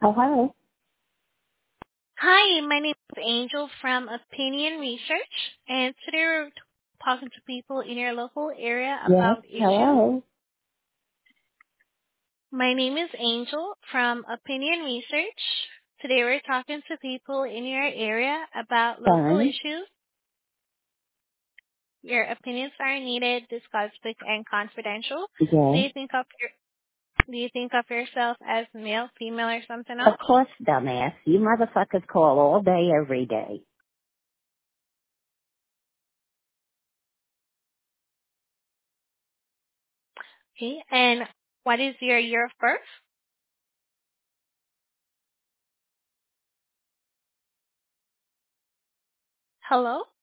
Hello. Hi, my name is Angel from Opinion Research, and today we're talking to people in your local area Yes, about issues. hello. My name is Angel from Opinion Research. Today we're talking to people in your area about local Fine. issues. Your opinions are needed, discussed with, and confidential. Do Yes. you think of your Do you think of yourself as male, female, or something Of else? course, dumbass. You motherfuckers call all day, every day. Okay, and what is your year of birth? Hello?